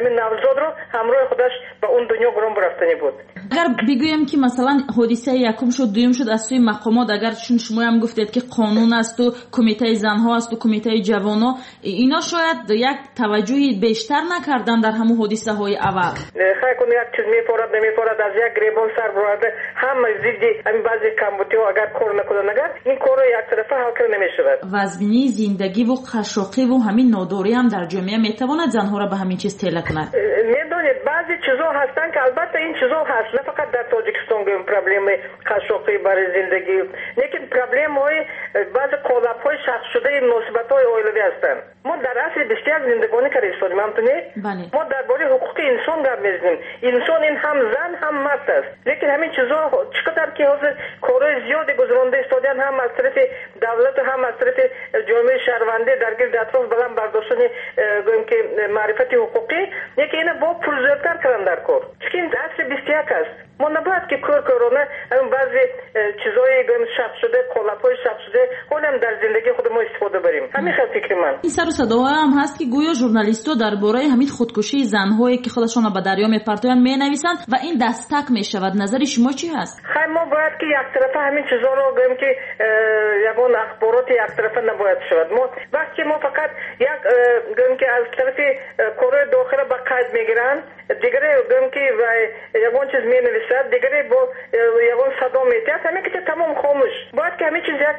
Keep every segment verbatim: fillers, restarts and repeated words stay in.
همین نوزاد رو همراه خودش به اون دنیا گرم برفتنی بود. اگر بگویم که مثلا حادثه یکم شد دوم شد از سوی مقامات، اگر چون شما هم گفتید که قانون است و کمیته زنها است و کمیته جوانان، اینا شاید یک توجهی بیشتر نکردن در همون حادثه های اول. خیلی کنه یک چیز میپورد نمیپورد از یک گریبان سر برده همه زیدی همین بعضی کمبودی ها اگر کار نکنن اگر این کار رو یک طرفه حل کرده نمیشود. وزبینی زندگی و قشاقی و همین ناداری هم در جامعه میتواند زنها را به همین چیز تله کند. میدونید بعضی چیزا هستن که البته این چیزا هست، نه فقط در تاجیکستان گیم پرابلم قشاقی برای زندگی، لیکن پرابلم های بعضی قالب های شخص شده مناسبت های اویلوی هستن. ما در اصل بسیار زندگانی کرده استادیم همتونه ما درباره حقوق انسان گپ میزنیم. انسان این هم زن هم مرد است، لیکن همین چیزا چقدر که حاضر کارهای زیادی گذرانده استادیان هم از طرف دولت و هم از طرف جامعه شهرونده در گرد اطراف بلند برداشتن گویم که معرفت حقوقی، یکی اینا با پول زیادتر کردن در کار، چون این اصل بیست و یک است. ما نباید که کار کارانه همین بعضی چیزای گویم شخص شده قالب‌های شخص شده هم در زندگی خود ما استفاده بریم. همین خیلی فکر من این سر و صدا هم هست که گویا ژورنالیست‌ها درباره همین خودکشی زن‌هایی که خودشون به دریا میپرتوین مینویسند و این دستک میشود. نظر شما چی هست؟ خیلی ما باید که یک طرفه همین چیزا رو گویم که یگان اخبارات یک طرفه نباید شود. ما وقتی ما فقط یک گویم که از طرف کره داخل به قید میگیرن، دیگری گویم که یگان چیز مینویسد، دیگری با یگان صدا میتید، همین که تمام خاموش. باید که همین چیز یک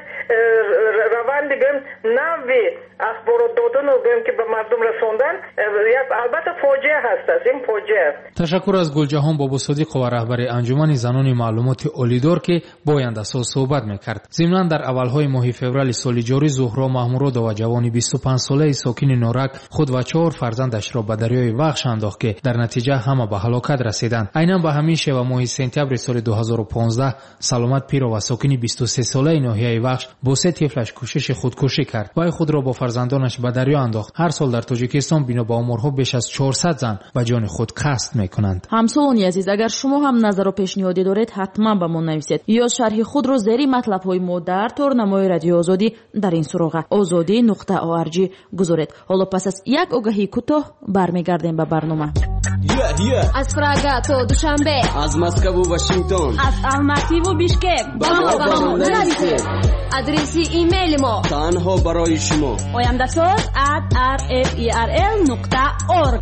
روند گویم نوی اخبارات دادن و گویم که به مردم رساندن یک البته فاجعه هست. از این فاجعه. تشکر از گلجهان بابا صدیق و رهبر انجمن زنان معلومات اولیدار که با آینده سال صحبت میکرد. ضمناً در اولهای ماه فوریه سال جاری زهرا محمود و جوانی بیست و پنج ساله ساکن نورک خود و چهار فرزندش را به دریای وخش انداخت که در نتیجه همه به هلاکت رسیدند. عیناً به همین شیوه ماه سپتامبر سال دو هزار و پانزده سلامت پیرو و ساکن بیست و سه ساله ناحیه وخش با سه طفلش کوشش خودکشی کرد و خود را با فرزندانش به دریا انداخت. هر سال در تاجیکستان بنا به آمارها بیش از چهارصد زن به جان خود قصد میکنند. همسایگان عزیز، اگر شما هم نظر و پیشنهادی دارید حتما به ما نویسید یا شرح خود را زیر مطلب های ما در تورنمای رادیو آزادی در این سراغ آزادی نقطه او ار جی گذارید. حالا پس از یک آگهی کوتاه برمیگردیم به برنامه. yeah, yeah. از پراگا تا دوشنبه، از مسکو و واشنگتن، از الماتی و بیشکک با ما با ما نویسید. آدرس ایمیل ما تنها برای شما oyandasaz at r f e r l نقطه org.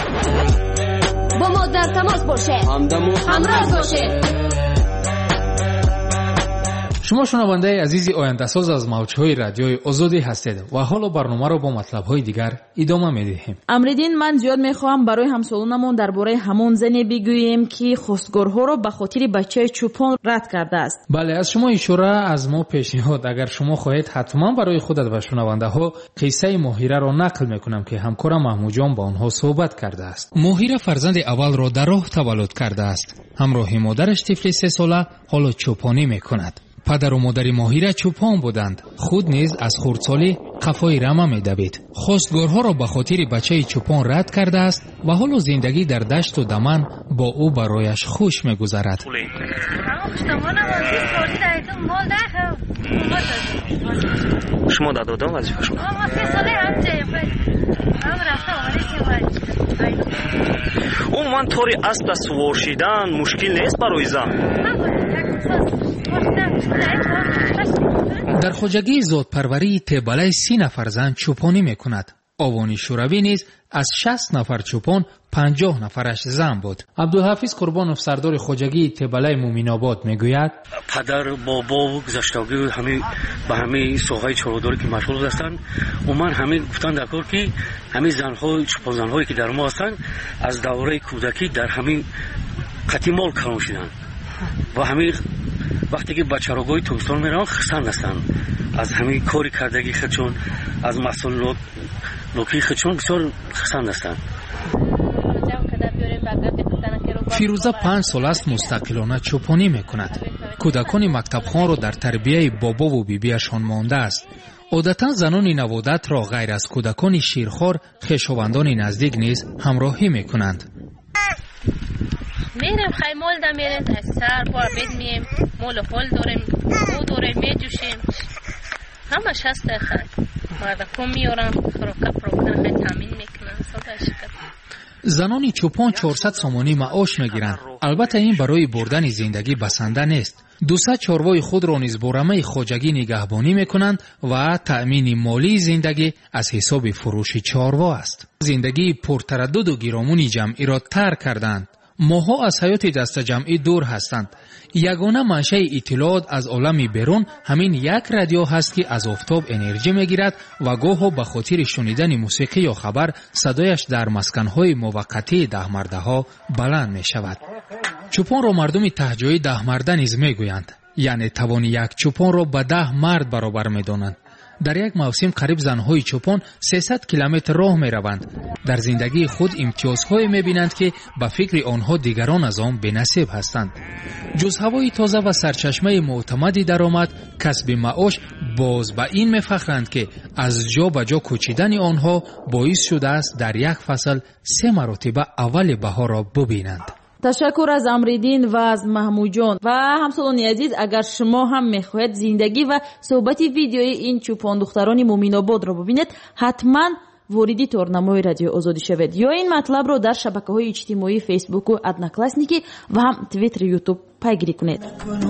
با ما در تماس باشید، همدم و همراه باشید. شما شنونده عزیزی آینده ساز از موجهای رادیوی آزادی هستید و حالا برنامه را با مطلب‌های دیگر ادامه می‌دهیم. امریدین، من زیاد می‌خواهم برای همسالانمون درباره همون زنی بگوییم که خواستگارها را به خاطر بچه چوپان رد کرده است. بله، از شما اشاره از ما پیشنهاد، اگر شما خواهید حتما برای خودت و شنونده‌ها قصه ماهیره را نقل می‌کنم که همکارم محمود جان با آنها صحبت کرده است. ماهیره فرزند اول را در راه تولد کرده است. همراه مادرش طفل سه ساله حالا چوپانی می‌کند. پدر و مادر ماهیره چوپان بودند. خود نیز از خردسالی قفای رمه می‌دوید. خواستگارها را به خاطر بچه چوپان رد کرده است و حالا زندگی در دشت و دمن با او برایش خوش می‌گذرد. شما دادم وظیفه شما. اون من طوری اسب سوار شدن مشکل نیست برای زن. در خواجگی زادپروری تبلای سی نفر زن چوپانی میکند. آوانی شوروی نیز از شصت نفر چوپان پنجاه نفرش زن بود. عبدالحفیظ قربانوف سردار خواجگی تبلای مومین‌آباد میگوید پدر بابا گذشتگی همین به همین سوغای چاروداری که مشغول هستند و من همین گفتن در کار که همین زن‌ها چوپان زن‌هایی که در ما هستند از دوره کودکی در همین قطعی مال کلان شدند و همین وقتی که به چراگاه توستان میرن خستند هستند از همین کاری کردگی خودشون از مسئول لوکی خودشون بسیار خستند هستند. فیروزه پنج سال است مستقلانه چوپانی میکند. کودکان مکتبخوان را در تربیه بابا و بیبیشان مانده است. عادتا زنان نوادت را غیر از کودکان شیرخوار خویشاوندان نزدیک نیز همراهی میکنند. میریم خیمال دا میریم سر بار بید میم مول خول داریم او داریم میجوشیم همش هست خیلی مرد کم میارم فروکا فروکا خیلی تامین میکنن صدا شکر. زنان چوپان چهارصد سومانی معاش میگیرند. البته این برای بردن زندگی بسنده نیست. دوصد چاروای خود را نیز با رمه خواجگی نگهبانی میکنند و تأمین مالی زندگی از حساب فروش چاروا است. زندگی پرتردد و گیرامون جمعی را ترک کردند. ماها از حیات دست جمعی دور هستند. یگانه منشأ اطلاعات از عالم بیرون همین یک رادیو هست که از آفتاب انرژی میگیرد و گاهی به خاطر شنیدن موسیقی یا خبر صدایش در مسکنهای موقتی ده مرده ها بلند می شود. چوپان را مردم تهجوی ده مرده نیز میگویند، یعنی توان یک چوپان را به ده مرد برابر میدانند. در یک موسم قریب زنهای چوپان سیصد کیلومتر راه می روند. در زندگی خود امتیازهایی می بینند که به فکر آنها دیگران از آن بی‌نصیب هستند. جز هوای تازه و سرچشمه معتمدی درآمد، کسب معاش، باز به این می فخرند که از جا به جا کوچیدن آنها باعث شده است در یک فصل سه مرتبه اول بهار را ببینند. تشکر از امریدین و از محمود جان. و همسالان عزیز، اگر شما هم میخواهید زندگی و صحبت ویدیوی این چوپان دختران مومین آباد را ببینید، حتما وردی تورنمای رادیو آزادی شوید یا این مطلب را در شبکه‌های اجتماعی فیسبوک و ادناکلاسنیکی و هم توییتر یوتیوب پیگیری کنید.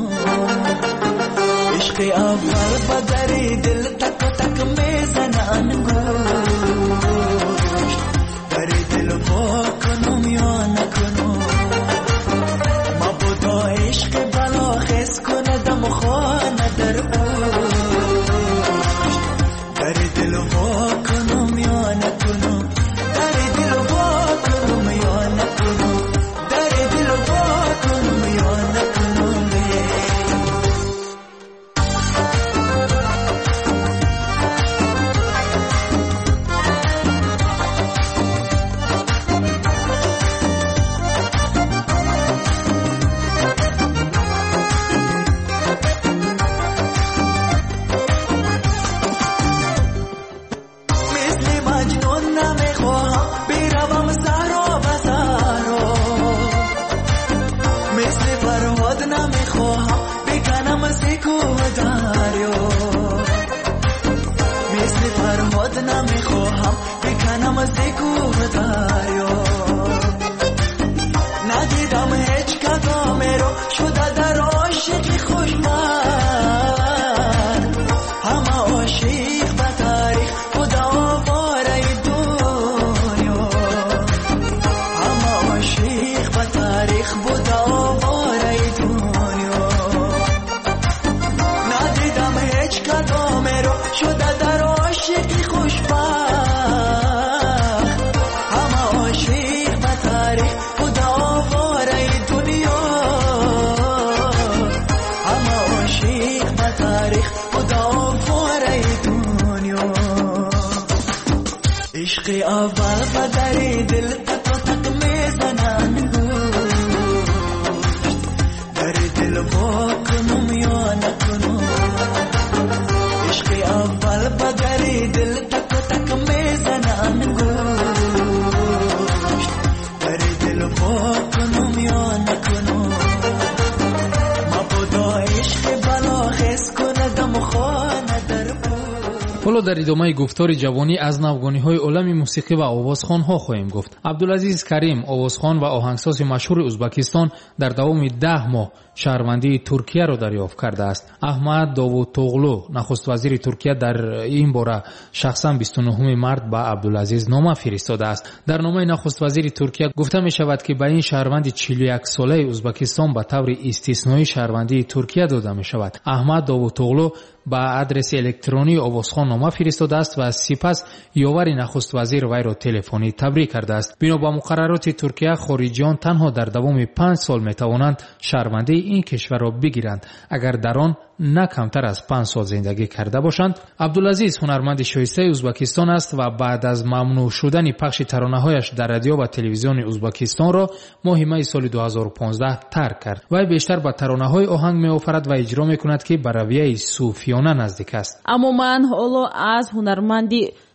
حالا در ادامه گفتار جوانی از نوگانی‌های عالم موسیقی و آوازخوان‌ها خواهیم گفت. عبدالعزیز کریم، آوازخوان و آهنگساز مشهور ازبکستان، در دوام ده ماه شهروندی ترکیه را دریافت کرده است. احمد داوودتوغلو، نخست وزیر ترکیه، در این باره شخصا بیست و نهم مارس به عبدالعزیز نامه فرستاده است. در نامه نخست وزیر ترکیه گفته می شود که به این شهروند چهل و یک ساله ازبکستان به طور استثنایی شهروندی ترکیه داده می شود. احمد داوودتوغلو با آدرس الکترونی آوازخوان نامه فرستاده است و سپس یاور نخست وزیر وی را تلفنی تبریک کرده است. بنا به مقررات ترکیه، خارجیان تنها در دوام پنج سال می توانند شهروندی این کشور را بگیرند اگر در آن نه کمتر از پنج سال زندگی کرده باشند. عبدالعزیز هنرمند شایسته ازبکستان است و بعد از ممنوع شدن پخش ترانه‌هایش در رادیو و تلویزیون ازبکستان را ماه می سال دو هزار و پانزده ترک کرد. وی بیشتر به ترانه‌های آهنگ می‌آفرد و اجرا می‌کند که به رویه صوفیانه نزدیک است. اما من حالا از هنرمندی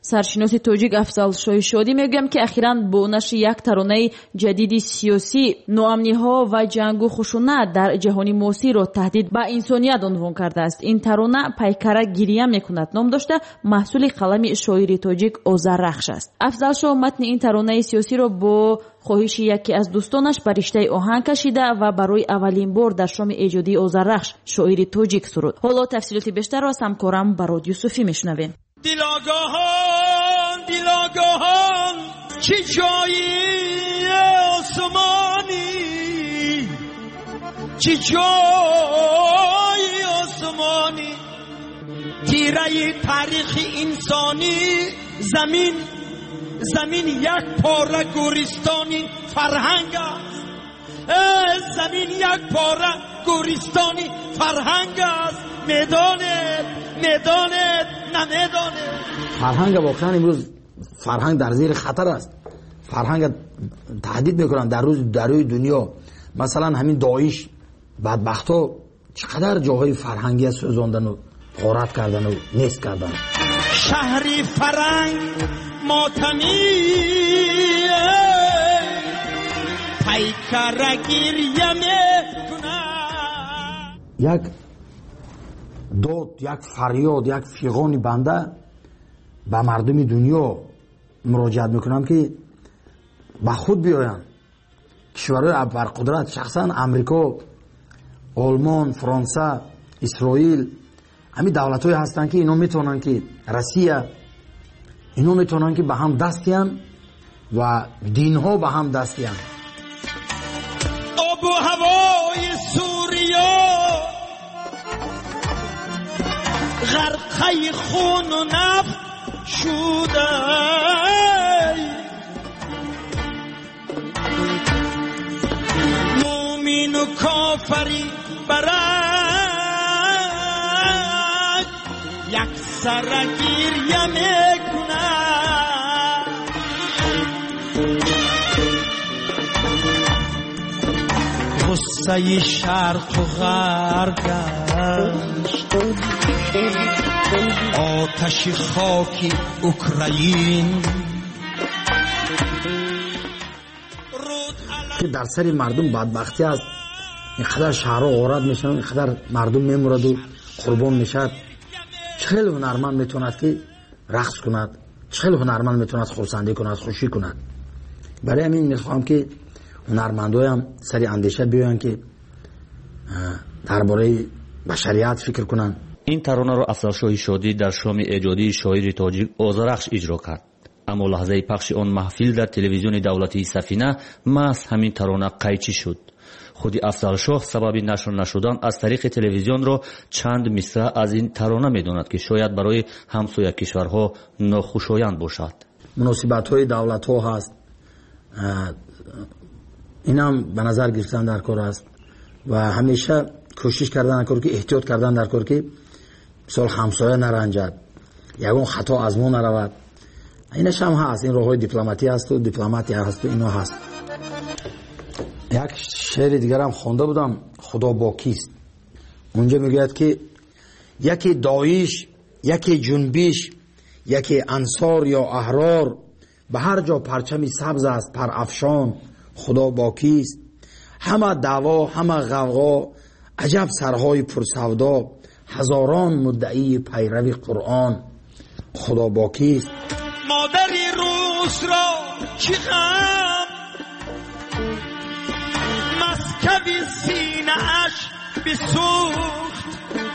سرشناس توجیک افضل شایشادی میگم که اخیراً با نشر یک ترانه جدید سیاسی نوامنی‌ها و جنگ و خشونت در جهان معاصر را تهدید به انسانیت عنوان کرده است. این ترانه پیکر گریه میکند نام داشته، محصول قلم شاعر تاجیک آذررخش است. افضل شاه متن این ترانه سیاسی را با خواهش یکی از دوستانش به رشته آهنگ کشیده و برای اولین بار در شام ایجادی آذررخش شاعر تاجیک سرود. حالا تفصیلات بیشتر را از همکارم براد یوسفی میشنویم. دلاگاهان دلاگاهان چه جایی آسمانی، چه جایی آسمانی، تیره تاریخ انسانی، زمین زمین یک پاره گورستانی فرهنگ است، زمین یک پاره گورستانی فرهنگ است. میدانه میدانه نمیدانه. فرهنگ واقعا امروز فرهنگ در زیر خطر است. فرهنگ تهدید میکنن در روز در روی دنیا. مثلا همین داعش بدبختا چقدر جاهای فرهنگی سوزاندن و غارت کردن و نیست کردن. شهری فرهنگ ماتمی پیکر گریه میکنن. یک داد، یک فریاد، یک فیغان بنده به مردم دنیا مراجعت میکنم که به خود بیاین. کشورهای ابرقدرت شخصا امریکا، آلمان، فرانسه، اسرائیل، همین دولت‌های هستن که اینا میتونن که روسیه، اینا میتونن که به هم دستیان و دینها به هم دستیان. آب و هوای سوریا غرقه خون و نفت شده، مومن و کافری برک یک سر گریه میکنه. غصه شرق و غرب گشت، آتش خاک اوکراین که در سر مردم بدبختی است. اینقدر شهرها غارت میشن، اینقدر مردم میمورد و قربان میشد. چه هنرمند میتوند که رقص کند، چه هنرمند میتوند خرسندی کند، خوشی کند. برای همین میخوام که هنرمندای هم سری اندیشه بیاین که درباره بشریت فکر کنن. این ترانه را افضل شاه شادی در شام ایجادی شاعر تاجیک آذررخش اجرا کرد. اما لحظه پخش آن محفل در تلویزیون دولتی سفینه محض همین ترانه قیچی شد. خودی افضل شاه سبب نشر نشدن از طریق تلویزیون را چند مصرع از این ترانه میداند که شاید برای همسایه کشورها ناخوشایند باشد. مناسبت های دولت ها هست، این هم به نظر گرفتن در کار است و همیشه کوشش کردن در کار که احتیاط کردن در کار که مثال همسایه نرنجد، یگون خطا از ما نرود. اینش هم هست، این راه های دیپلماتی هست و دیپلماتی هست و اینا هست. یک شعر دیگر هم خوانده بودم، خدا با کیست. اونجا میگوید که یکی داعش، یکی جنبش، یکی انصار یا احرار، به هر جا پرچمی سبز است پر افشان، خدا با کیست. همه دعوا، همه غوغا، عجب سرهای پرسودا، هزاران مدعی پیروی قرآن، خدا با کیست. مادری روس را چی غم، مسکب سینه اش بسوخت،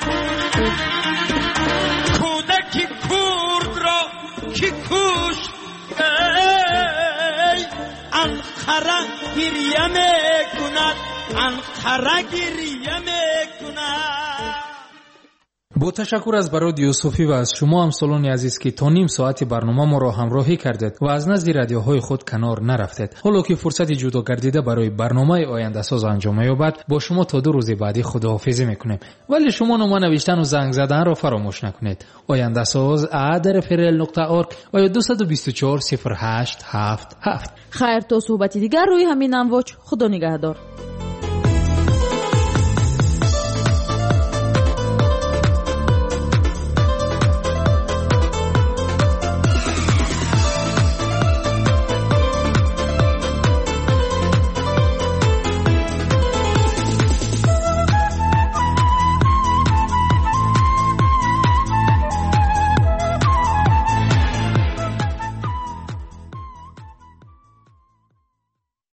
کودک کرد را کی کشت. ای انقره گریه میکند، انقره گریه میکند. با تشکر از براد یوسفی و از شما همسالان عزیز که تا نیم ساعت برنامه ما را همراهی کردید و از نزد رادیوهای خود کنار نرفتید. حالا که فرصت جدا گردیده برای برنامه آینده ساز انجام یابد، با شما تا دو روز بعدی خداحافظی میکنیم. ولی شما نام نوشتن و زنگ زدن را فراموش نکنید. آینده ساز ات رفرل نقطه اورگ و یا دو دو چهار صفر هشت هفت هفت. خیر تا صحبتی دیگر روی همین امواج. خدا نگهدار.